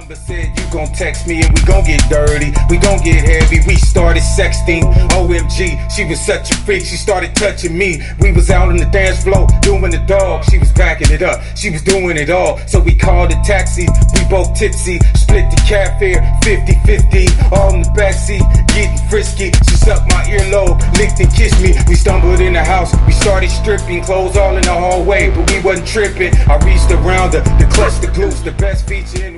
number, said you gon' text me and we gon' get dirty, we gon' get heavy. We started sexting, OMG, she was such a freak, she started touching me. We was out on the dance floor doing the dog, she was backing it up, she was doing it all. So we called a taxi, we both tipsy, split the cab fare 50-50, all in the backseat, getting frisky. She sucked my earlobe, licked and kissed me. We stumbled in the house, we started stripping, clothes all in the hallway, but we wasn't tripping. I reached around her, the clutch, the glutes, the best feature in